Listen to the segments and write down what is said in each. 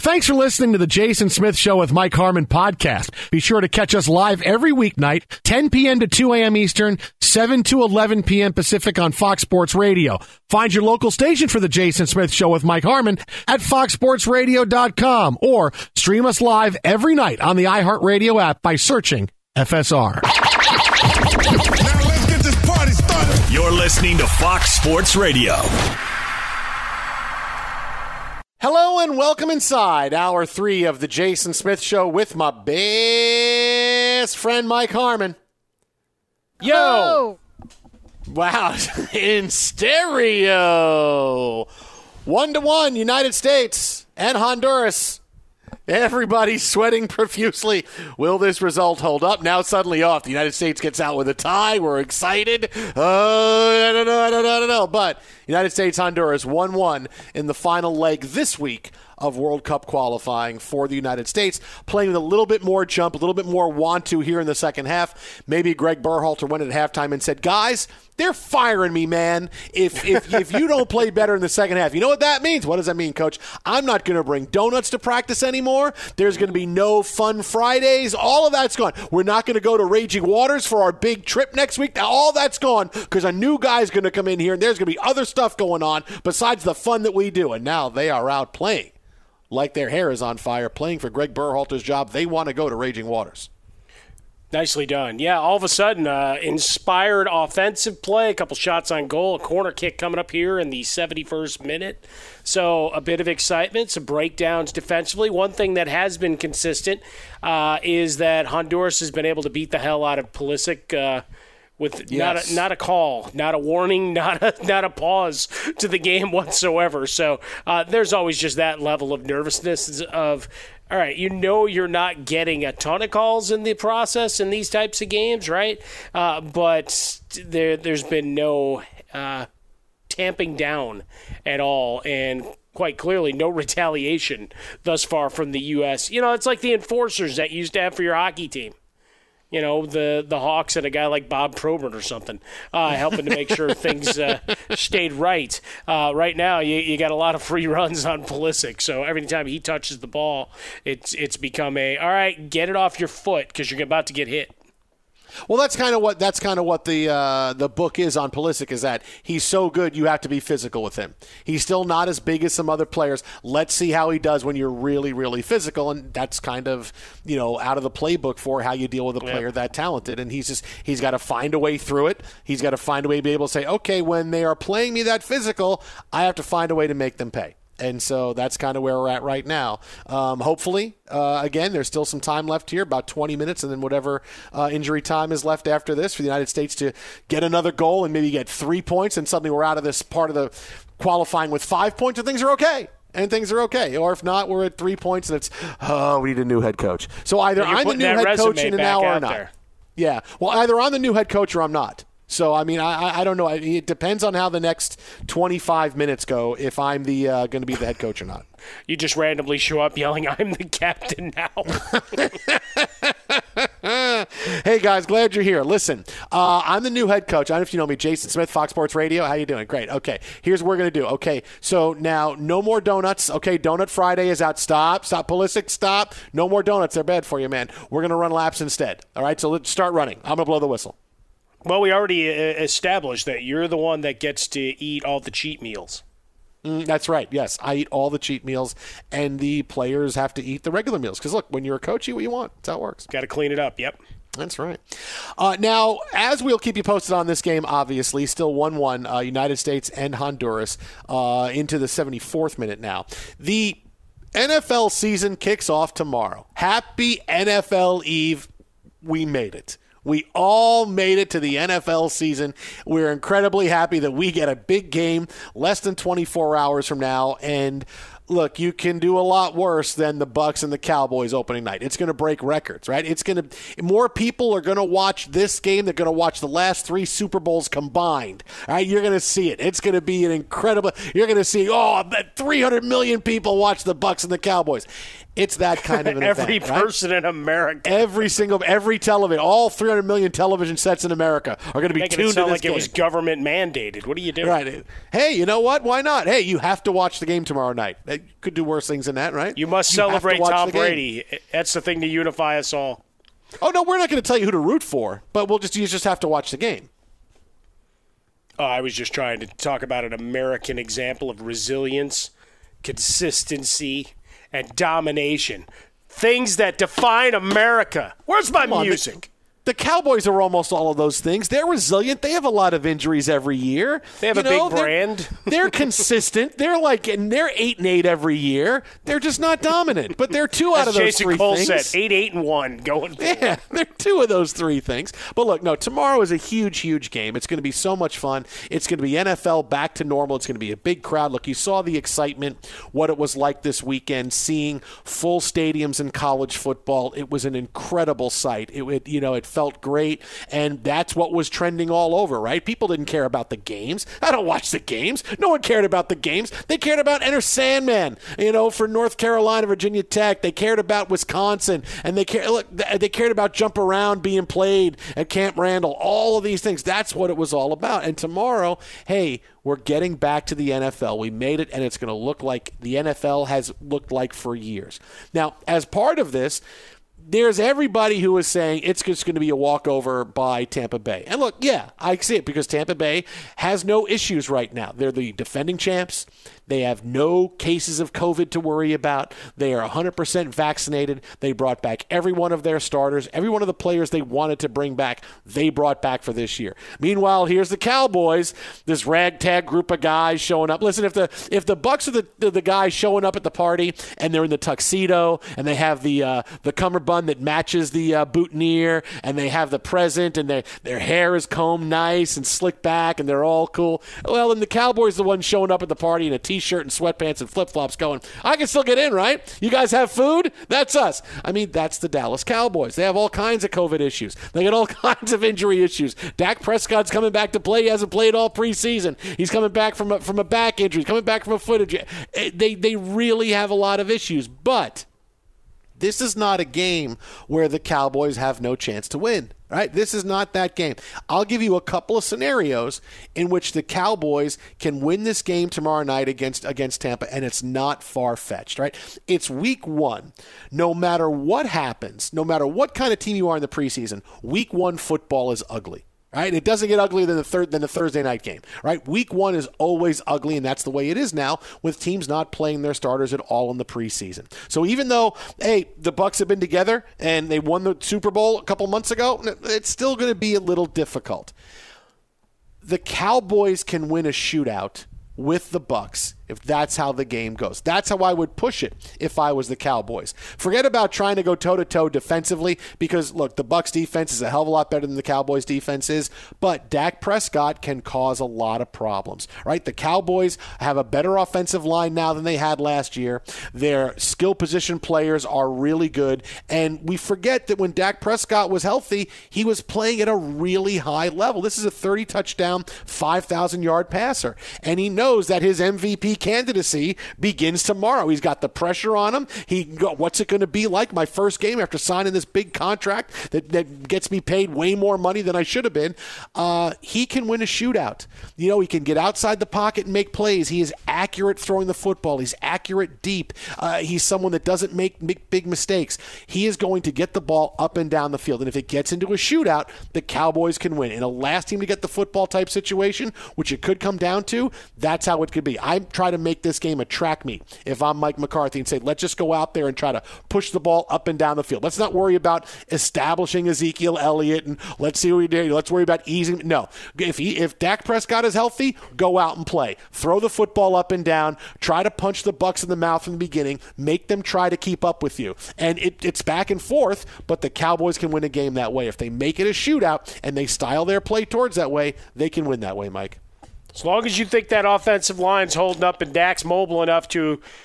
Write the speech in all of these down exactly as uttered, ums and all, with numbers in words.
Thanks for listening to the Jason Smith Show with Mike Harmon podcast. Be sure to catch us live every weeknight, ten p.m. to two a.m. Eastern, seven to eleven p.m. Pacific on Fox Sports Radio. Find your local station for the Jason Smith Show with Mike Harmon at fox sports radio dot com or stream us live every night on the iHeartRadio app by searching F S R. Now let's get this party started. You're listening to Fox Sports Radio. Hello and welcome inside hour three of the Jason Smith Show with my best friend Mike Harmon. Yo! Oh. Wow, in stereo. One to one, United States and Honduras. Everybody's sweating profusely. Will this result hold up? Now suddenly off. The United States gets out with a tie. We're excited. Oh, I don't know, I don't know, I don't know. But United States, Honduras, one one in the final leg this week of World Cup qualifying for the United States, playing with a little bit more jump, a little bit more want to here in the second half. Maybe Greg Berhalter went at halftime and said, guys, they're firing me, man. If if if you don't play better in the second half, you know what that means? What does that mean, Coach? I'm not going to bring donuts to practice anymore. There's going to be no fun Fridays. All of that's gone. We're not going to go to Raging Waters for our big trip next week. Now, all that's gone because a new guy's going to come in here, and there's going to be other stuff going on besides the fun that we do. And now they are out playing like their hair is on fire, playing for Greg Berhalter's job. They want to go to Raging Waters. Nicely done. Yeah, all of a sudden, uh, inspired offensive play, a couple shots on goal, a corner kick coming up here in the seventy-first minute. So a bit of excitement, some breakdowns defensively. One thing that has been consistent uh, is that Honduras has been able to beat the hell out of Pulisic uh, with yes. not a, not a call, not a warning, not a, not a pause to the game whatsoever. So uh, there's always just that level of nervousness of, all right, you know you're not getting a ton of calls in the process in these types of games, right? Uh, but there, there's been no uh, tamping down at all, and quite clearly no retaliation thus far from the U S. You know, it's like the enforcers that you used to have for your hockey team. You know, the, the Hawks and a guy like Bob Probert or something, uh, helping to make sure things uh, stayed right. Uh, right now, you, you got a lot of free runs on Pulisic, so every time he touches the ball, it's it's become a, all right, get it off your foot because you're about to get hit. Well, that's kind of what that's kind of what the uh, the book is on Pulisic, is that he's so good you have to be physical with him. He's still not as big as some other players. Let's see how he does when you're really, really physical, and that's kind of, you know, out of the playbook for how you deal with a player yeah. that talented. And he's just he's got to find a way through it. He's got to find a way to be able to say, okay, when they are playing me that physical, I have to find a way to make them pay. And so that's kind of where we're at right now. Um, hopefully, uh, again, there's still some time left here, about twenty minutes, and then whatever uh, injury time is left after this for the United States to get another goal and maybe get three points, and suddenly we're out of this part of the qualifying with five points, and things are okay. And things are okay. Or if not, we're at three points, and it's, oh, we need a new head coach. So either I'm the new head coach in an hour or not. There. Yeah. Well, either I'm the new head coach or I'm not. So, I mean, I, I don't know. It depends on how the next twenty-five minutes go, if I'm the uh, going to be the head coach or not. You just randomly show up yelling, I'm the captain now. Hey, guys, glad you're here. Listen, uh, I'm the new head coach. I don't know if you know me, Jason Smith, Fox Sports Radio. How you doing? Great. Okay, here's what we're going to do. Okay, so now no more donuts. Okay, Donut Friday is out. Stop. Stop. Pulisic, stop. No more donuts. They're bad for you, man. We're going to run laps instead. All right, so let's start running. I'm going to blow the whistle. Well, we already established that you're the one that gets to eat all the cheat meals. Mm, that's right. Yes, I eat all the cheat meals, and the players have to eat the regular meals. Because, look, when you're a coach, you eat what you want. That's how it works. Got to clean it up. Yep. That's right. Uh, now, as we'll keep you posted on this game, obviously, still one one, uh, United States and Honduras uh, into the seventy-fourth minute now. The N F L season kicks off tomorrow. Happy N F L Eve. We made it. We all made it to the N F L season. We're incredibly happy that we get a big game less than twenty-four hours from now. And look, you can do a lot worse than the Bucs and the Cowboys opening night. It's going to break records, right? It's going to more people are going to watch this game. They're going to watch the last three Super Bowls combined. All right, you're going to see it. It's going to be an incredible. You're going to see oh, three hundred million people watch the Bucs and the Cowboys. It's that kind of an Every event, person right? in America. Every single, every television, all three hundred million television sets in America are going to be Making tuned it sound to this like game. it was government mandated. What are you doing? Right. Hey, you know what? Why not? Hey, you have to watch the game tomorrow night. You could do worse things than that, right? You must You have to celebrate watch Tom the game. Brady. That's the thing to unify us all. Oh, no, we're not going to tell you who to root for, but we'll just you just have to watch the game. Oh, I was just trying to talk about an American example of resilience, consistency, and domination. Things that define America. Where's my on, music? The Cowboys are almost all of those things. They're resilient. They have a lot of injuries every year. They have you a big know, they're- brand. They're consistent. They're like, and they're eight and eight every year. They're just not dominant. But they're two out As of those Jason three Cole things. said, eight, eight, and one going forward. Yeah, they're two of those three things. But look, no, tomorrow is a huge, huge game. It's going to be so much fun. It's going to be N F L back to normal. It's going to be a big crowd. Look, you saw the excitement, what it was like this weekend, seeing full stadiums in college football. It was an incredible sight. It, it you know, it felt great. And that's what was trending all over, right? People didn't care about the games. I don't watch the games. No one cared about the games. They cared about Enter Sandman, you know, for North Carolina, Virginia Tech. They cared about Wisconsin, and they care. Look, they cared about Jump Around being played at Camp Randall. All of these things. That's what it was all about. And tomorrow, hey, we're getting back to the N F L. We made it, and it's going to look like the N F L has looked like for years. Now, as part of this, there's everybody who is saying it's just going to be a walkover by Tampa Bay. And look, yeah, I see it because Tampa Bay has no issues right now. They're the defending champs. They have no cases of COVID to worry about. They are one hundred percent vaccinated. They brought back every one of their starters. Every one of the players they wanted to bring back, they brought back for this year. Meanwhile, here's the Cowboys, this ragtag group of guys showing up. Listen, if the if the Bucs are the, the, the guys showing up at the party and they're in the tuxedo and they have the uh, the cummerbund that matches the uh, boutonniere and they have the present and their, their hair is combed nice and slicked back and they're all cool, well, then the Cowboys are the ones showing up at the party in a t T-shirt and sweatpants and flip-flops going, I can still get in, right? You guys have food? That's us. I mean, that's the Dallas Cowboys. They have all kinds of COVID issues. They got all kinds of injury issues. Dak Prescott's coming back to play. He hasn't played all preseason. He's coming back from a, from a back injury. He's coming back from a foot injury. They, they really have a lot of issues, but this is not a game where the Cowboys have no chance to win, right? This is not that game. I'll give you a couple of scenarios in which the Cowboys can win this game tomorrow night against against Tampa, and it's not far-fetched, right? It's week one. No matter what happens, no matter what kind of team you are in the preseason, week one football is ugly. Right? It doesn't get uglier than the third than the Thursday night game. Right? Week one is always ugly, and that's the way it is now with teams not playing their starters at all in the preseason. So even though, hey, the Bucs have been together and they won the Super Bowl a couple months ago, it's still going to be a little difficult. The Cowboys can win a shootout with the Bucs if that's how the game goes. That's how I would push it if I was the Cowboys. Forget about trying to go toe-to-toe defensively because, look, the Bucs defense is a hell of a lot better than the Cowboys defense is, but Dak Prescott can cause a lot of problems, right? The Cowboys have a better offensive line now than they had last year. Their skill position players are really good, and we forget that when Dak Prescott was healthy, he was playing at a really high level. This is a thirty-touchdown, five thousand yard passer, and he knows that his M V P candidacy begins tomorrow. He's got the pressure on him. He what's it going to be like my first game after signing this big contract that, that gets me paid way more money than I should have been? Uh, he can win a shootout. You know, he can get outside the pocket and make plays. He is accurate throwing the football. He's accurate deep. Uh, he's someone that doesn't make, make big mistakes. He is going to get the ball up and down the field. And if it gets into a shootout, the Cowboys can win. In a last team to get the football type situation, which it could come down to, that's how it could be. I try to make this game a track meet if I'm Mike McCarthy and say, let's just go out there and try to push the ball up and down the field. Let's not worry about establishing Ezekiel Elliott and let's see what we do. Let's worry about easing. No. If he, if Dak Prescott is healthy, go out and play. Throw the football up and down. Try to punch the Bucs in the mouth from the beginning. Make them try to keep up with you. And it, it's back and forth, but the Cowboys can win a game that way. If they make it a shootout and they style their play towards that way, they can win that way, Mike. As long as you think that offensive line's holding up and Dak's mobile enough to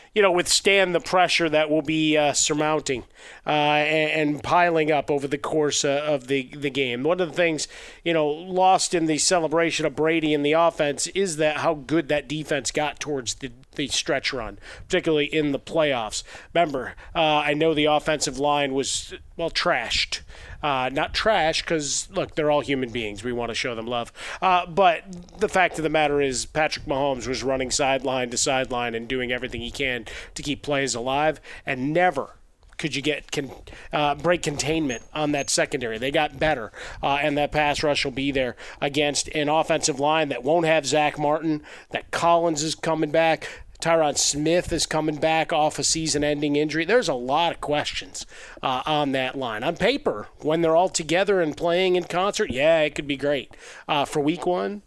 you know, withstand the pressure that will be uh, surmounting uh, and, and piling up over the course uh, of the, the game. One of the things, you know, lost in the celebration of Brady and the offense is that how good that defense got towards the, the stretch run, particularly in the playoffs. Remember, uh, I know the offensive line was, well, trashed. Uh, not trash because, look, they're all human beings. We want to show them love. Uh, but the fact of the matter is Patrick Mahomes was running sideline to sideline and doing everything he can to keep plays alive, and never could you get can, uh, break containment on that secondary. They got better, uh, and that pass rush will be there against an offensive line that won't have Zach Martin, that Collins is coming back, Tyron Smith is coming back off a season-ending injury. There's a lot of questions uh, on that line. On paper, when they're all together and playing in concert, yeah, it could be great. Uh, for week one,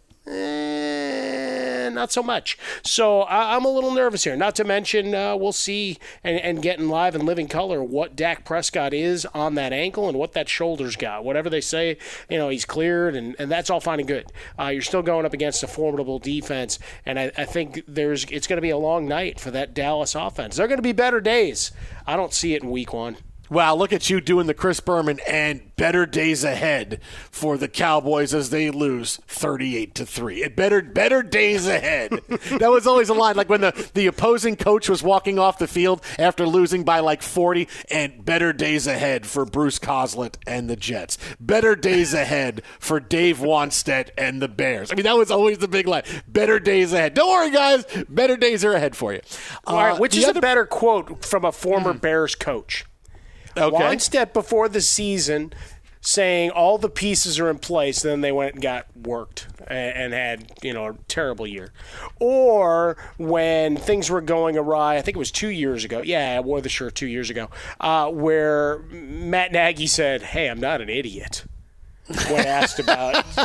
eh, not so much. So I, I'm a little nervous here. Not to mention, uh, we'll see and, and get in live and living color what Dak Prescott is on that ankle and what that shoulder's got. Whatever they say, you know, he's cleared, and, and that's all fine and good. Uh, you're still going up against a formidable defense, and I, I think there's it's going to be a long night for that Dallas offense. There are going to be better days. I don't see it in week one. Wow, look at you doing the Chris Berman, and better days ahead for the Cowboys as they lose thirty-eight to three. Better better days ahead. That was always a line, like when the, the opposing coach was walking off the field after losing by like forty, and better days ahead for Bruce Coslett and the Jets. Better days ahead for Dave Wanstead and the Bears. I mean, that was always the big line. Better days ahead. Don't worry, guys. Better days are ahead for you. All uh, right, which is other- a better quote from a former mm. Bears coach? Okay. Wanstead before the season saying all the pieces are in place, then they went and got worked and, and had, you know, a terrible year. Or when things were going awry, I think it was two years ago. Yeah, I wore the shirt two years ago, uh, where Matt Nagy said, hey, I'm not an idiot. When asked about it.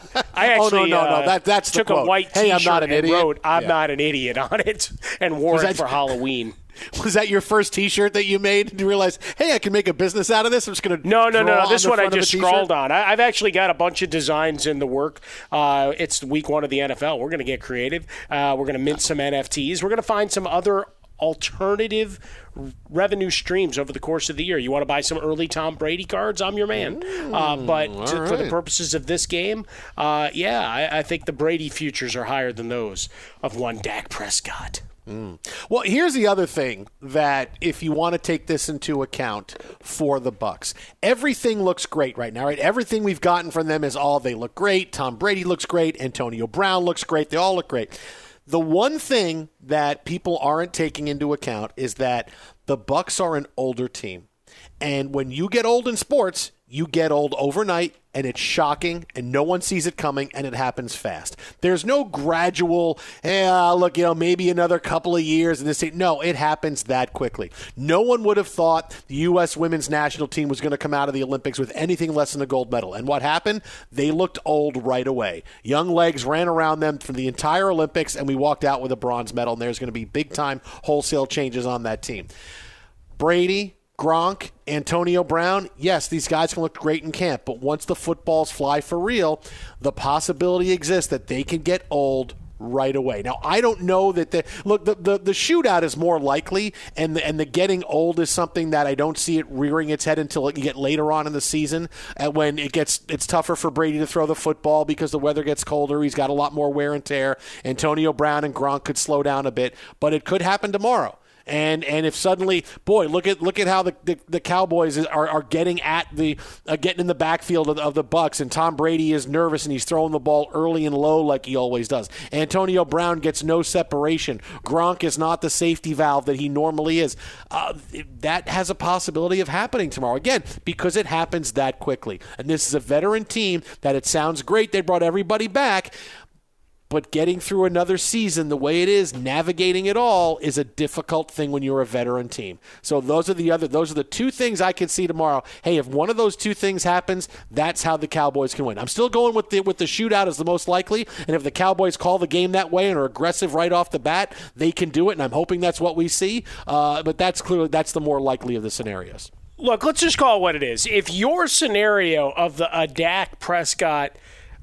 I actually oh, no, no, no. Uh, That, that's the took quote. a white hey, T-shirt I'm not an and idiot. wrote, I'm yeah. not an idiot on it, and wore Was it that- for Halloween. Was that your first T-shirt that you made? And you realized, hey, I can make a business out of this? I'm just going to No, no, no, no. on This the one I front of just a t-shirt? scrawled on. I, I've actually got a bunch of designs in the work. Uh, it's week one of the N F L. We're going to get creative. Uh, we're going to mint some N F Ts. We're going to find some other alternative revenue streams over the course of the year. You want to buy some early Tom Brady cards? I'm your man. Ooh, uh, but to, right. for the purposes of this game, uh, yeah, I, I think the Brady futures are higher than those of one Dak Prescott. Mm. Well, here's the other thing that if you want to take this into account for the Bucs, everything looks great right now, right? Everything we've gotten from them is all they look great. Tom Brady looks great. Antonio Brown looks great. They all look great. The one thing that people aren't taking into account is that the Bucs are an older team. And when you get old in sports, you get old overnight, and it's shocking, and no one sees it coming, and it happens fast. There's no gradual, hey, uh, look, you know, maybe another couple of years, and this. No, it happens that quickly. No one would have thought the U S women's national team was going to come out of the Olympics with anything less than a gold medal. And what happened? They looked old right away. Young legs ran around them for the entire Olympics, and we walked out with a bronze medal, and there's going to be big-time wholesale changes on that team. Brady, Gronk, Antonio Brown, yes, these guys can look great in camp, but once the footballs fly for real, the possibility exists that they can get old right away. Now, I don't know that the look the, the, the shootout is more likely, and the, and the getting old is something that I don't see it rearing its head until you get later on in the season, and when it gets it's tougher for Brady to throw the football because the weather gets colder. He's got a lot more wear and tear. Antonio Brown and Gronk could slow down a bit, but it could happen tomorrow. And and if suddenly, boy, look at look at how the, the, the Cowboys are, are getting at the uh, getting in the backfield of, of the Bucs, and Tom Brady is nervous and he's throwing the ball early and low like he always does. Antonio Brown gets no separation. Gronk is not the safety valve that he normally is. Uh, that has a possibility of happening tomorrow again because it happens that quickly. And this is a veteran team that it sounds great they brought everybody back. But getting through another season the way it is, navigating it all, is a difficult thing when you're a veteran team. So those are the other, those are the two things I can see tomorrow. Hey, if one of those two things happens, that's how the Cowboys can win. I'm still going with the with the shootout as the most likely, and if the Cowboys call the game that way and are aggressive right off the bat, they can do it, and I'm hoping that's what we see. Uh, but that's clearly that's the more likely of the scenarios. Look, let's just call it what it is. If your scenario of the a Dak Prescott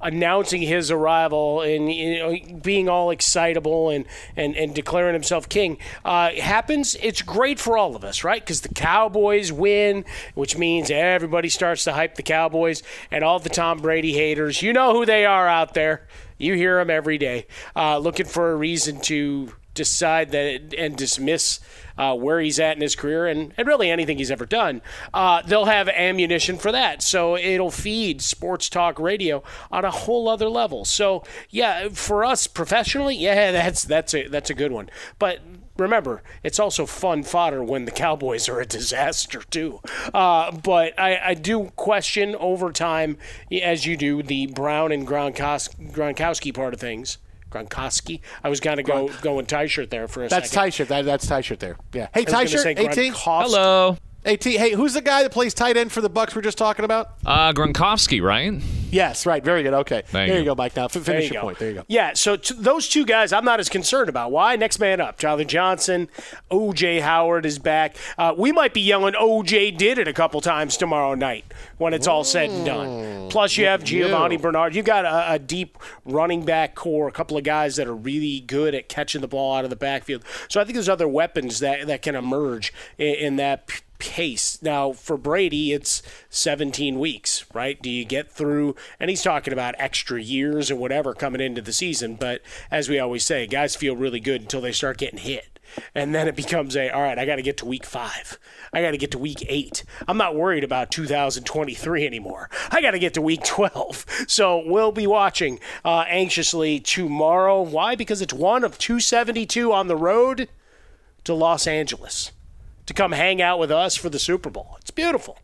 announcing his arrival and you know, being all excitable and, and, and declaring himself king uh, happens, it's great for all of us, right? Because the Cowboys win, which means everybody starts to hype the Cowboys, and all the Tom Brady haters, you know who they are out there. You hear them every day, uh, looking for a reason to decide that and dismiss uh, where he's at in his career and, and really anything he's ever done. Uh, they'll have ammunition for that. So it'll feed sports talk radio on a whole other level. So, yeah, for us professionally, yeah, that's that's a, that's a good one. But remember, it's also fun fodder when the Cowboys are a disaster, too. Uh, but I, I do question over time, as you do, the Brown and Gronkowski, Gronkowski part of things. Gronkowski. I was going to go going tie shirt there for a that's second. That's tie shirt. That, that's tie shirt there. Yeah. Hey, tie shirt. eighteen. Hello. AT, hey, who's the guy that plays tight end for the Bucs we're just talking about? Uh, Gronkowski, right? Yes, right. Very good. Okay. Thank there you. you go, Mike. Now, f- finish There you your go. point. There you go. Yeah, so t- those two guys I'm not as concerned about. Why? Next man up. Tyler Johnson, O J Howard is back. Uh, we might be yelling O J did it a couple times tomorrow night when it's all said and done. Plus, you have Giovanni you. Bernard. You've got a, a deep running back core, a couple of guys that are really good at catching the ball out of the backfield. So I think there's other weapons that, that can emerge in, in that p- pace. Now, for Brady, it's seventeen weeks, right? Do you get through, and he's talking about extra years or whatever coming into the season, but as we always say, guys feel really good until they start getting hit. And then it becomes a, all right, I got to get to week five. I got to get to week eight. I'm not worried about two thousand twenty-three anymore. I got to get to week twelve. So we'll be watching uh, anxiously tomorrow. Why? Because it's one of two seventy-two on the road to Los Angeles to come hang out with us for the Super Bowl. It's beautiful.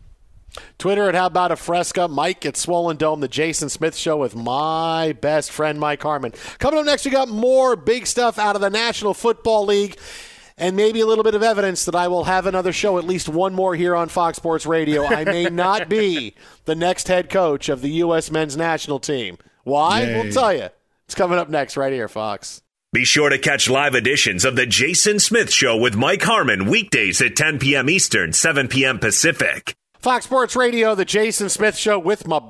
Twitter at How About a Fresca. Mike at Swollen Dome, the Jason Smith Show with my best friend, Mike Harmon. Coming up next, we got more big stuff out of the National Football League and maybe a little bit of evidence that I will have another show, at least one more here on Fox Sports Radio. I may not be the next head coach of the U S men's national team. Why? Yay. We'll tell you. It's coming up next right here, Fox. Be sure to catch live editions of The Jason Smith Show with Mike Harmon weekdays at ten p.m. Eastern, seven p.m. Pacific. Fox Sports Radio, the Jason Smith Show with my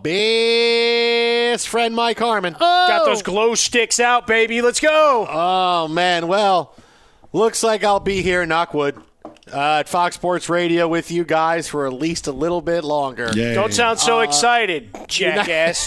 best friend, Mike Harmon. Got those glow sticks out, baby. Let's go. Oh, man. Well, looks like I'll be here, knock wood, uh, at Fox Sports Radio with you guys for at least a little bit longer. Yay. Don't sound so excited, jackass.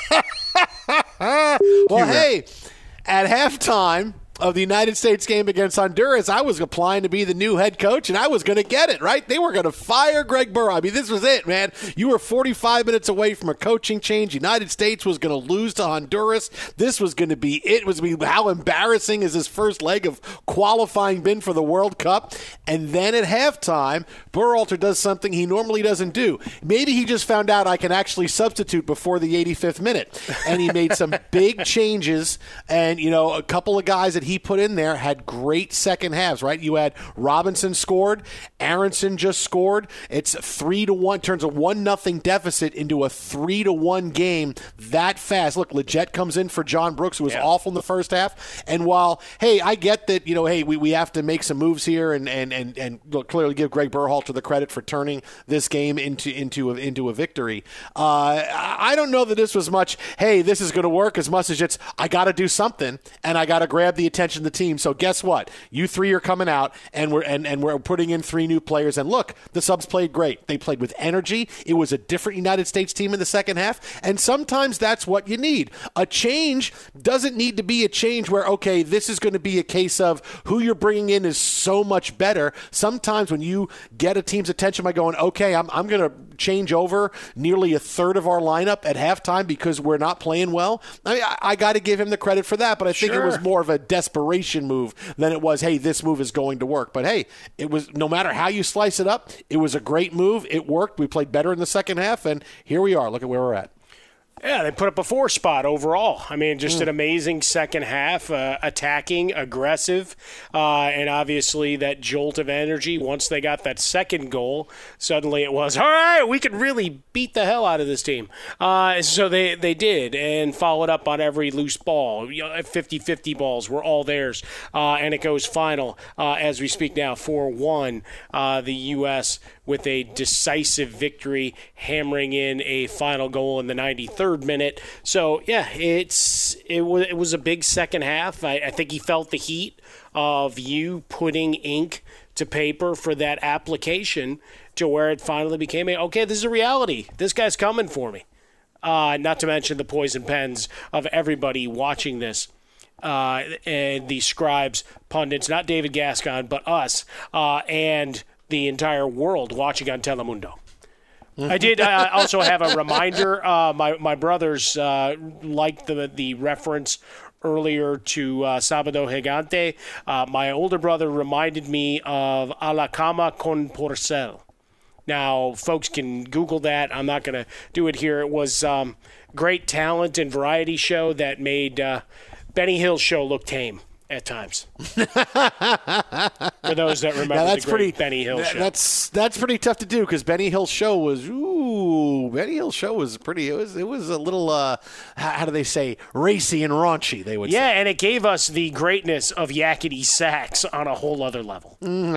Well, hey, at halftime of the United States game against Honduras, I was applying to be the new head coach, and I was going to get it, right? They were going to fire Greg Burrow. I mean, this was it, man. You were forty-five minutes away from a coaching change. United States was going to lose to Honduras. This was going to be it. It was going to be how embarrassing is his first leg of qualifying been for the World Cup? And then at halftime, Berhalter does something he normally doesn't do. Maybe he just found out I can actually substitute before the eighty-fifth minute. And he made some big changes, and, you know, a couple of guys that he put in there had great second halves, right? You had Robinson scored, Aronson just scored. It's three to one, turns a one nothing deficit into a three to one game that fast. Look, Leggett comes in for John Brooks, who was Yeah. awful in the first half. And while, hey, I get that, you know, hey, we, we have to make some moves here and and and and look, clearly give Greg Berhalter the credit for turning this game into into a, into a victory. Uh, I don't know that this was much, hey, this is going to work, as much as it's I got to do something and I got to grab the attention of the team. So guess what? You three are coming out and we're and, and we're putting in three new players. And look, the subs played great. They played with energy. It was a different United States team in the second half. And sometimes that's what you need. A change doesn't need to be a change where, okay, this is going to be a case of who you're bringing in is so much better. Sometimes when you get a team's attention by going, okay, I'm, I'm going to change over nearly a third of our lineup at halftime because we're not playing well, I mean, I, I got to give him the credit for that. But I think Sure. it was more of a desperation move than it was, hey, this move is going to work. But hey, it was, no matter how you slice it up, it was a great move. It worked. We played better in the second half, and here we are. Look at where we're at. Yeah, they put up a four spot overall. I mean, just mm. an amazing second half, uh, attacking, aggressive, uh, and obviously that jolt of energy. Once they got that second goal, suddenly it was, all right, we could really beat the hell out of this team. Uh, so they, they did, and followed up on every loose ball. fifty-fifty balls were all theirs, uh, and it goes final uh, as we speak now, four one, uh, the U S with a decisive victory, hammering in a final goal in the ninety-third third minute. So, yeah, it's it was, it was a big second half. I, I think he felt the heat of you putting ink to paper for that application to where it finally became a, okay, this is a reality. This guy's coming for me. Uh, not to mention the poison pens of everybody watching this. Uh, and the scribes, pundits, not David Gascon, but us, uh, and the entire world watching on Telemundo. I did uh, also have a reminder. Uh, my my brothers uh, liked the the reference earlier to uh, Sábado Gigante. Uh, my older brother reminded me of A la Cama con Porcel. Now, folks can Google that. I'm not going to do it here. It was um, great talent and variety show that made uh, Benny Hill's show look tame at times. For those that remember now that's the great pretty, Benny Hill th- show. That's that's pretty tough to do because Benny Hill's show was ooh, Benny Hill's show was pretty. It was it was a little uh, how, how do they say racy and raunchy? They would yeah, say. and it gave us the greatness of Yakety Sax on a whole other level.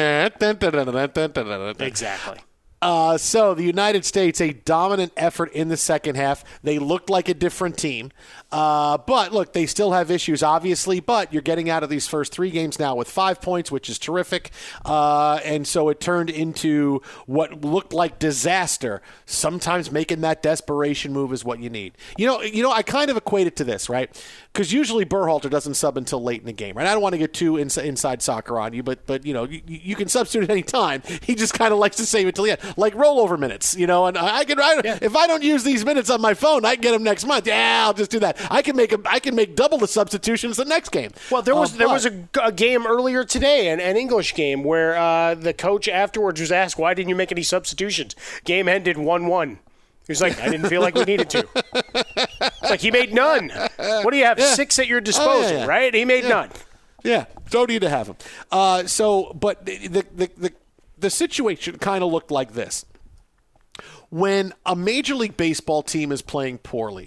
Exactly. Uh, so the United States, a dominant effort in the second half. They looked like a different team. Uh, but, look, they still have issues, obviously. But you're getting out of these first three games now with five points, which is terrific. Uh, and so it turned into what looked like disaster. Sometimes making that desperation move is what you need. You know, you know, I kind of equate it to this, right? Because usually Berhalter doesn't sub until late in the game, right? I don't want to get too ins- inside soccer on you, but, but you know, you, you can substitute at any time. He just kind of likes to save it till the end. Like rollover minutes, you know, and I can, I, yeah. if I don't use these minutes on my phone, I can get them next month. Yeah, I'll just do that. I can make a, I can make double the substitutions the next game. Well, there was uh, there but, was a, a game earlier today, an, an English game, where uh, the coach afterwards was asked, why didn't you make any substitutions? Game ended one one. He was like, I didn't feel like we needed to. Like, he made none. What do you have, yeah. six at your disposal, oh, yeah, yeah. right? He made yeah. none. Yeah, don't need to have them. Uh, so, but the the the, the, the situation kind of looked like this. When a Major League Baseball team is playing poorly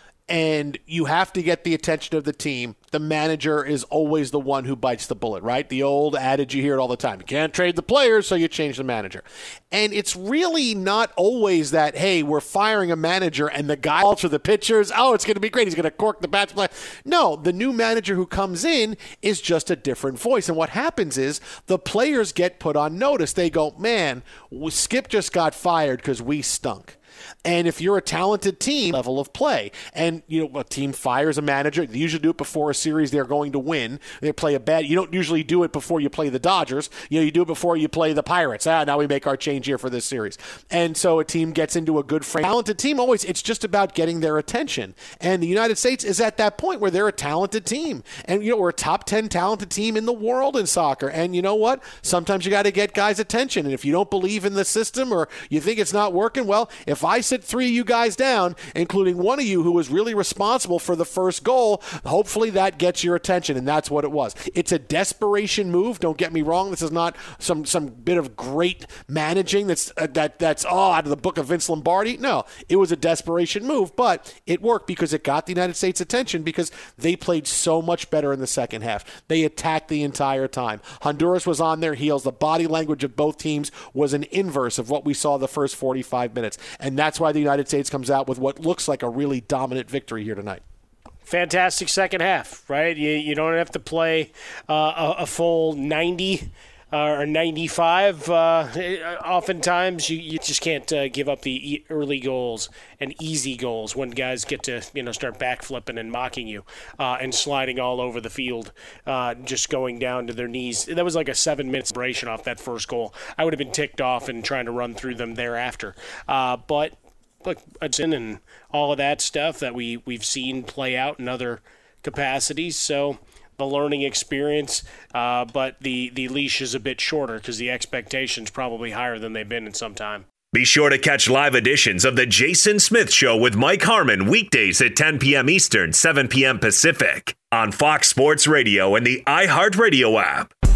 and you have to get the attention of the team, the manager is always the one who bites the bullet, right? The old adage, you hear it all the time. You can't trade the players, so you change the manager. And it's really not always that, hey, we're firing a manager and the guy alter the pitchers. Oh, it's going to be great. He's going to cork the bats. No, the new manager who comes in is just a different voice. And what happens is the players get put on notice. They go, man, Skip just got fired because we stunk. And if you're a talented team, level of play, and you know a team fires a manager, they usually do it before a series they're going to win. They play a bad. You don't usually do it before you play the Dodgers. You know, you do it before you play the Pirates. Ah, now we make our change here for this series. And so a team gets into a good frame. Talented team always. It's just about getting their attention. And the United States is at that point where they're a talented team, and you know we're a top ten talented team in the world in soccer. And you know what? Sometimes you got to get guys' attention. And if you don't believe in the system or you think it's not working, well, if I sit three of you guys down, including one of you who was really responsible for the first goal, hopefully that gets your attention, and that's what it was. It's a desperation move. Don't get me wrong. This is not some some bit of great managing that's uh, that that's oh out of the book of Vince Lombardi. No, it was a desperation move, but it worked because it got the United States' attention because they played so much better in the second half. They attacked the entire time. Honduras was on their heels. The body language of both teams was an inverse of what we saw the first forty-five minutes, and that's why the United States comes out with what looks like a really dominant victory here tonight. Fantastic second half, right? You you don't have to play uh, a, a full ninety uh, or ninety-five. Uh, oftentimes, you, you just can't uh, give up the early goals and easy goals when guys get to you know start backflipping and mocking you uh, and sliding all over the field, uh, just going down to their knees. That was like a seven-minute celebration off that first goal. I would have been ticked off and trying to run through them thereafter. Uh, but look, Hudson and all of that stuff that we, we've seen play out in other capacities. So the learning experience, uh, but the, the leash is a bit shorter because the expectation's probably higher than they've been in some time. Be sure to catch live editions of The Jason Smith Show with Mike Harmon weekdays at ten p.m. Eastern, seven p.m. Pacific on Fox Sports Radio and the iHeartRadio app.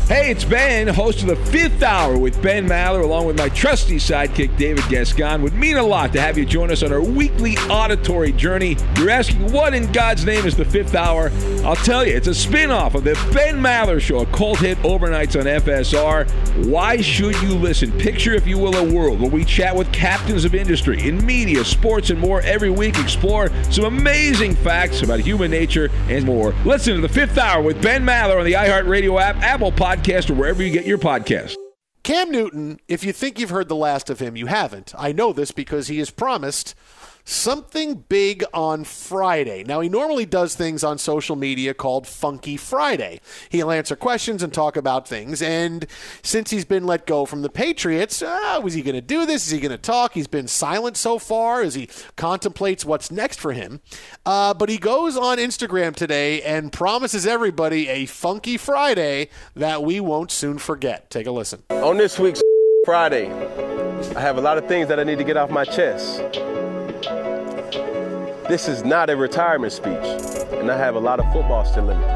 Hey, it's Ben, host of the Fifth Hour with Ben Maller, along with my trusty sidekick, David Gascon. Would mean a lot to have you join us on our weekly auditory journey. You're asking, what in God's name is the Fifth Hour? I'll tell you, it's a spin-off of the Ben Maller Show, a cult hit overnights on F S R. Why should you listen? Picture, if you will, a world where we chat with captains of industry in media, sports, and more every week. Explore some amazing facts about human nature and more. Listen to the Fifth Hour with Ben Maller on the iHeartRadio app, Apple Podcasts, or wherever you get your podcast. Cam Newton, if you think you've heard the last of him, you haven't. I know this because he has promised something big on Friday. Now, he normally does things on social media called Funky Friday. He'll answer questions and talk about things. And since he's been let go from the Patriots, uh, was he going to do this? Is he going to talk? He's been silent so far as he contemplates what's next for him. Uh, but he goes on Instagram today and promises everybody a Funky Friday that we won't soon forget. Take a listen. On this week's Friday, I have a lot of things that I need to get off my chest. This is not a retirement speech, and I have a lot of football still in me.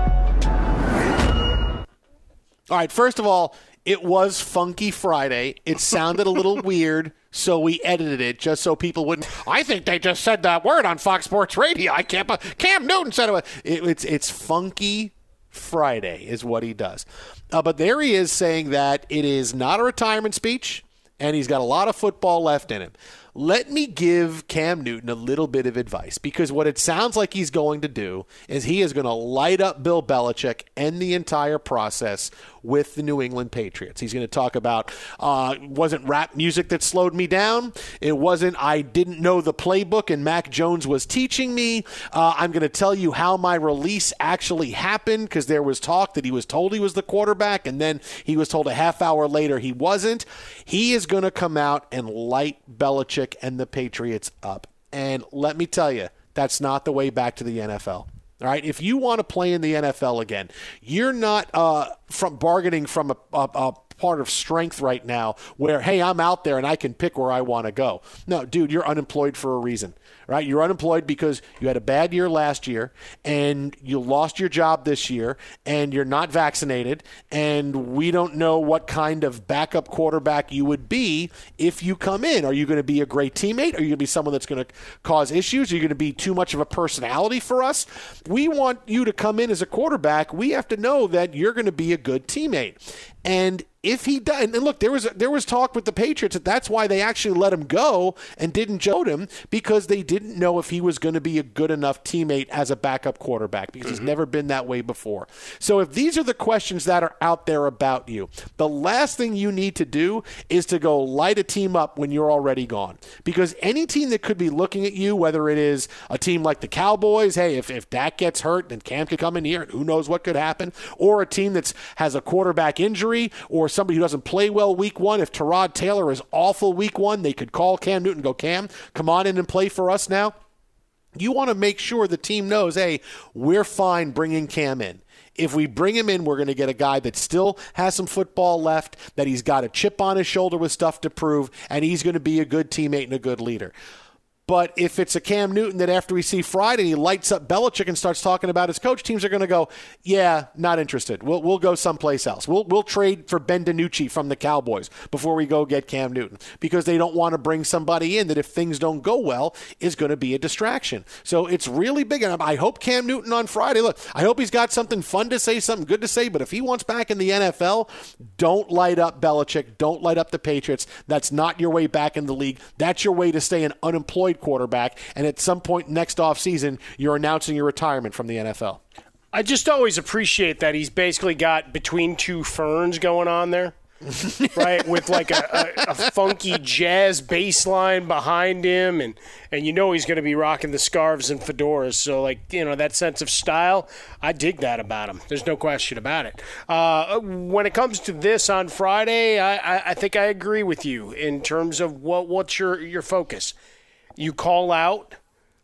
All right, first of all, it was Funky Friday. It sounded a little weird, so we edited it just so people wouldn't. I think they just said that word on Fox Sports Radio. I can't. Cam Newton said it. it it's it's Funky Friday is what he does. Uh, but there he is saying that it is not a retirement speech, and he's got a lot of football left in him. Let me give Cam Newton a little bit of advice, because what it sounds like he's going to do is he is going to light up Bill Belichick and the entire process with the New England Patriots. He's going to talk about uh, wasn't rap music that slowed me down. It wasn't I didn't know the playbook and Mac Jones was teaching me. Uh, I'm going to tell you how my release actually happened, because there was talk that he was told he was the quarterback, and then he was told a half hour later he wasn't. He is going to come out and light Belichick and the Patriots up. And let me tell you, that's not the way back to the N F L. All right, if you want to play in the N F L again, you're not uh, from bargaining from a, a, a part of strength right now where, hey, I'm out there and I can pick where I want to go. No, dude, you're unemployed for a reason, right? You're unemployed because you had a bad year last year and you lost your job this year and you're not vaccinated, and we don't know what kind of backup quarterback you would be if you come in. Are you going to be a great teammate? Are you going to be someone that's going to cause issues? Are you going to be too much of a personality for us? We want you to come in as a quarterback. We have to know that you're going to be a good teammate. And if he does, and look, there was there was talk with the Patriots that that's why they actually let him go and didn't joke him, because they didn't know if he was going to be a good enough teammate as a backup quarterback, because mm-hmm. he's never been that way before. So if these are the questions that are out there about you, the last thing you need to do is to go light a team up when you're already gone. Because any team that could be looking at you, whether it is a team like the Cowboys, hey, if, if Dak gets hurt, then Cam could come in here and who knows what could happen, or a team that has a quarterback injury, or somebody who doesn't play well week one. If Tyrod Taylor is awful week one, they could call Cam Newton and go, Cam, come on in and play for us now. You want to make sure the team knows, hey, we're fine bringing Cam in. If we bring him in, we're going to get a guy that still has some football left, that he's got a chip on his shoulder with stuff to prove, and he's going to be a good teammate and a good leader. But if it's a Cam Newton that after we see Friday, he lights up Belichick and starts talking about his coach, teams are going to go, yeah, not interested. We'll we'll go someplace else. We'll we'll trade for Ben DiNucci from the Cowboys before we go get Cam Newton, because they don't want to bring somebody in that, if things don't go well, is going to be a distraction. So it's really big. And I hope Cam Newton on Friday, look, I hope he's got something fun to say, something good to say. But if he wants back in the N F L, don't light up Belichick. Don't light up the Patriots. That's not your way back in the league. That's your way to stay an unemployed quarterback, and at some point next offseason, you're announcing your retirement from the N F L. I just always appreciate that he's basically got between two ferns going on there, right? With like a, a, a funky jazz bass line behind him, and, and you know he's going to be rocking the scarves and fedoras. So, like, you know, that sense of style, I dig that about him. There's no question about it. Uh, when it comes to this on Friday, I, I, I think I agree with you in terms of what what's your, your focus. You call out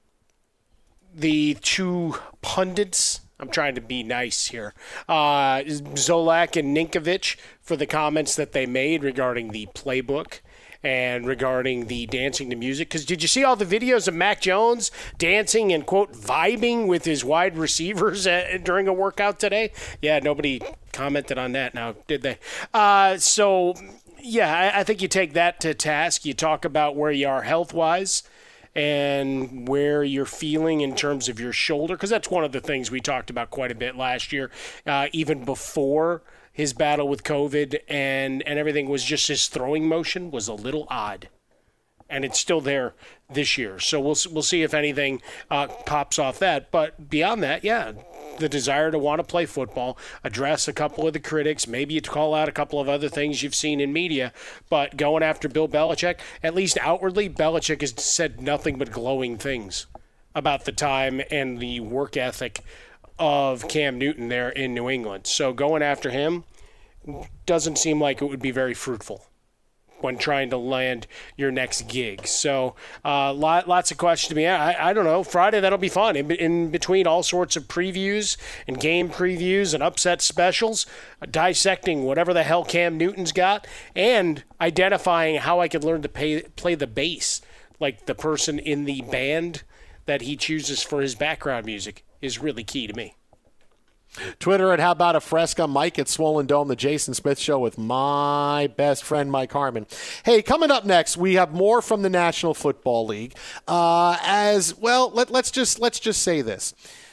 the two pundits. I'm trying to be nice here. Uh, Zolak and Ninkovich for the comments that they made regarding the playbook and regarding the dancing to music. Because did you see all the videos of Mac Jones dancing and, quote, vibing with his wide receivers at, during a workout today? Yeah, nobody commented on that now, did they? Uh, so, yeah, I, I think you take that to task. You talk about where you are health-wise and where you're feeling in terms of your shoulder, because that's one of the things we talked about quite a bit last year, uh, even before his battle with COVID and, and everything was just his throwing motion was a little odd. And it's still there this year. So we'll we'll see if anything uh, pops off that. But beyond that, yeah, the desire to want to play football, address a couple of the critics, maybe you call out a couple of other things you've seen in media, but going after Bill Belichick, at least outwardly, Belichick has said nothing but glowing things about the time and the work ethic of Cam Newton there in New England. So going after him doesn't seem like it would be very fruitful when trying to land your next gig. So uh, lot, lots of questions to me. I, I don't know. Friday, that'll be fun. In, in between all sorts of previews and game previews and upset specials, uh, dissecting whatever the hell Cam Newton's got and identifying how I could learn to pay, play the bass, like the person in the band that he chooses for his background music is really key to me. Twitter at How About a Fresca, Mike at Swollen Dome, the Jason Smith Show with my best friend, Mike Harmon. Hey, coming up next, we have more from the National Football League. Uh, as well, let, let's just let's just say this.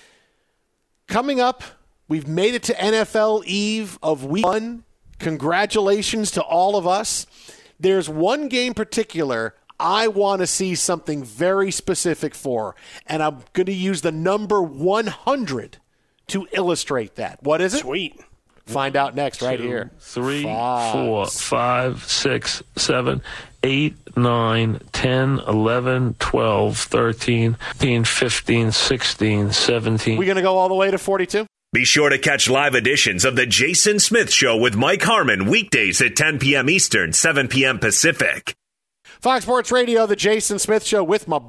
Coming up, we've made it to N F L Eve of Week One. Congratulations to all of us. There's one game particular I want to see something very specific for, and I'm going to use the number one hundred to illustrate that. What is it? Sweet. Find out next, right Two, here. Three, Five. four, five, six, seven, eight, nine, ten, eleven, twelve, thirteen, fifteen, sixteen, seventeen. We going to go all the way to forty-two? Be sure to catch live editions of The Jason Smith Show with Mike Harmon weekdays at ten p.m. Eastern, seven p.m. Pacific. Fox Sports Radio, The Jason Smith Show with my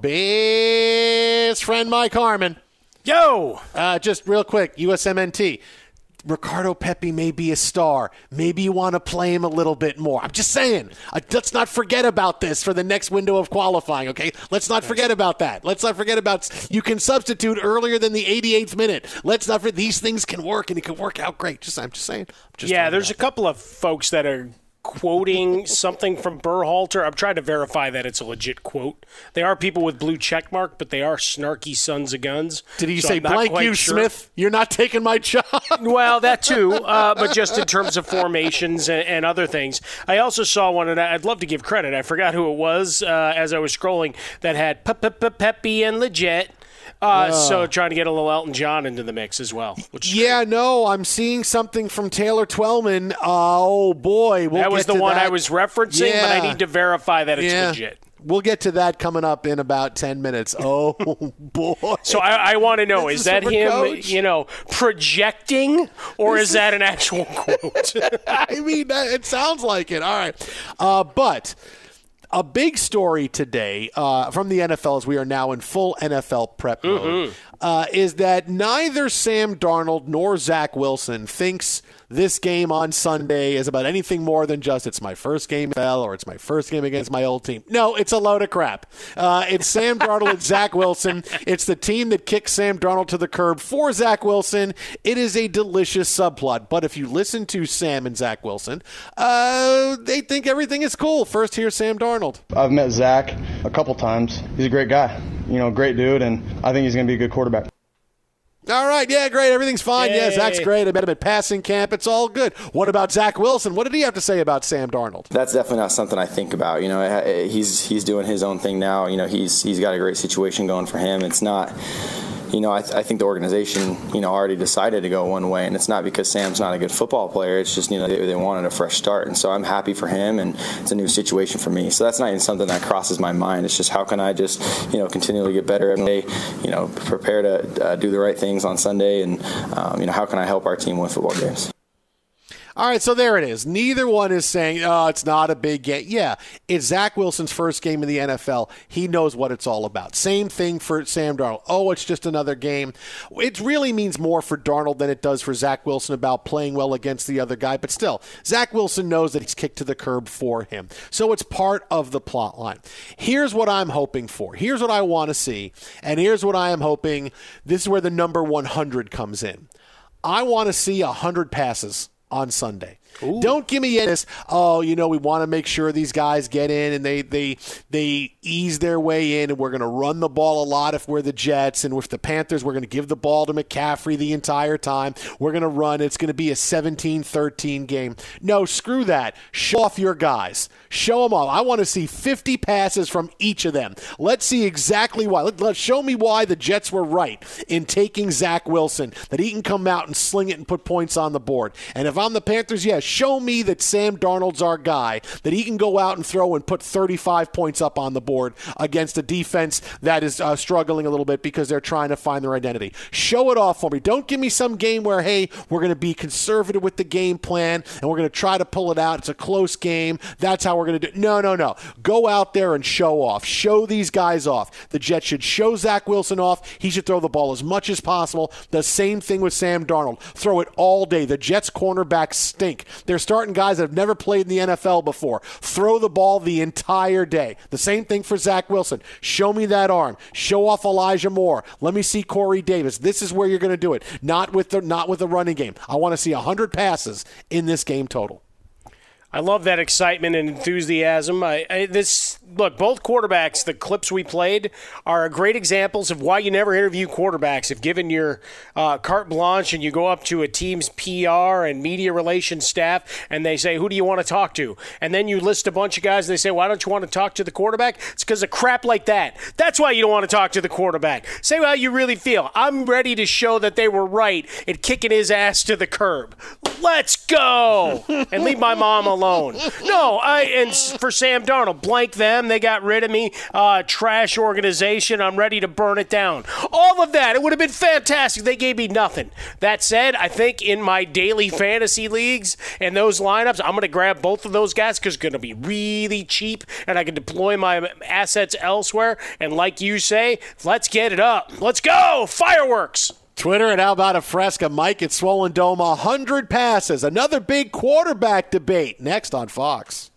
best friend, Mike Harmon. Yo! Uh, just real quick, U S M N T. Ricardo Pepi may be a star. Maybe you want to play him a little bit more. I'm just saying. Uh, let's not forget about this for the next window of qualifying, okay? Let's not forget about that. Let's not forget about you can substitute earlier than the eighty-eighth minute. Let's not forget these things can work, and it can work out great. Just I'm just saying. I'm just yeah, there's a couple of folks that are quoting something from Berhalter. I'm trying to verify that it's a legit quote. They are people with blue checkmark, but they are snarky sons of guns. Did he so say, blank you, sure. Smith? You're not taking my job? Well, that too, uh, but just in terms of formations and, and other things. I also saw one, and I'd love to give credit. I forgot who it was uh, as I was scrolling, that had Peppy and legit. Uh, so trying to get a little Elton John into the mix as well. Which yeah, no, I'm seeing something from Taylor Twellman. Uh, oh, boy. We'll that was get the to one that. I was referencing, yeah. but I need to verify that it's yeah. legit. We'll get to that coming up in about ten minutes. Oh, boy. So I, I want to know, is that him, coach? you know, projecting, or is that an actual quote? I mean, it sounds like it. All right. Uh, but a big story today uh, from the N F L, as we are now in full N F L prep mode, mm-hmm. uh, is that neither Sam Darnold nor Zach Wilson thinks this game on Sunday is about anything more than just it's my first game in the N F L or it's my first game against my old team. No, it's a load of crap. Uh, it's Sam Darnold and Zach Wilson. It's the team that kicked Sam Darnold to the curb for Zach Wilson. It is a delicious subplot. But if you listen to Sam and Zach Wilson, uh, they think everything is cool. First, here's Sam Darnold. I've met Zach a couple times. He's a great guy, you know, great dude, and I think he's going to be a good quarterback. All right, yeah, great. Everything's fine. Yay. Yeah, Zach's great. I met him at passing camp. It's all good. What about Zach Wilson? What did he have to say about Sam Darnold? That's definitely not something I think about. You know, he's he's doing his own thing now. You know, he's he's got a great situation going for him. It's not, you know, I, th- I think the organization, you know, already decided to go one way, and it's not because Sam's not a good football player. It's just, you know, they, they wanted a fresh start, and so I'm happy for him, and it's a new situation for me. So that's not even something that crosses my mind. It's just how can I just, you know, continually get better every day, you know, prepare to uh, do the right things on Sunday, and, um, you know, how can I help our team win football games? All right, so there it is. Neither one is saying, oh, it's not a big game. Yeah, it's Zach Wilson's first game in the N F L. He knows what it's all about. Same thing for Sam Darnold. Oh, it's just another game. It really means more for Darnold than it does for Zach Wilson about playing well against the other guy. But still, Zach Wilson knows that he's kicked to the curb for him. So it's part of the plot line. Here's what I'm hoping for. Here's what I want to see. And here's what I am hoping. This is where the number one hundred comes in. I want to see one hundred passes on Sunday. Ooh. Don't give me this, oh, you know, we want to make sure these guys get in and they they they ease their way in, and we're going to run the ball a lot if we're the Jets, and with the Panthers, we're going to give the ball to McCaffrey the entire time. We're going to run. It's going to be a seventeen thirteen game. No, screw that. Show off your guys. Show them all. I want to see fifty passes from each of them. Let's see exactly why. Let, let show me why the Jets were right in taking Zach Wilson, that he can come out and sling it and put points on the board. And if I'm the Panthers, yes, show me that Sam Darnold's our guy, that he can go out and throw and put thirty-five points up on the board against a defense that is uh, struggling a little bit because they're trying to find their identity. Show it off for me. Don't give me some game where, hey, we're going to be conservative with the game plan and we're going to try to pull it out. It's a close game. That's how we're going to do it. No, no, no. Go out there and show off. Show these guys off. The Jets should show Zach Wilson off. He should throw the ball as much as possible. The same thing with Sam Darnold. Throw it all day. The Jets cornerbacks stink. They're starting guys that have never played in the N F L before. Throw the ball the entire day. The same thing for Zach Wilson. Show me that arm. Show off Elijah Moore. Let me see Corey Davis. This is where you're going to do it. Not with the not with the running game. I want to see one hundred passes in this game total. I love that excitement and enthusiasm. I, I, this look, both quarterbacks, the clips we played, are great examples of why you never interview quarterbacks. If given your uh, carte blanche and you go up to a team's P R and media relations staff and they say, who do you want to talk to? And then you list a bunch of guys and they say, why don't you want to talk to the quarterback? It's because of crap like that. That's why you don't want to talk to the quarterback. Say how you really feel. I'm ready to show that they were right at kicking his ass to the curb. Let's go! And leave my mom alone. No, I and for Sam Darnold, blank them. They got rid of me. Uh, trash organization. I'm ready to burn it down. All of that. It would have been fantastic. They gave me nothing. That said, I think in my daily fantasy leagues and those lineups, I'm going to grab both of those guys because it's going to be really cheap and I can deploy my assets elsewhere. And like you say, let's get it up. Let's go. Fireworks. Twitter at How About a Fresca. Mike at Swollen Dome, one hundred passes. Another big quarterback debate next on Fox.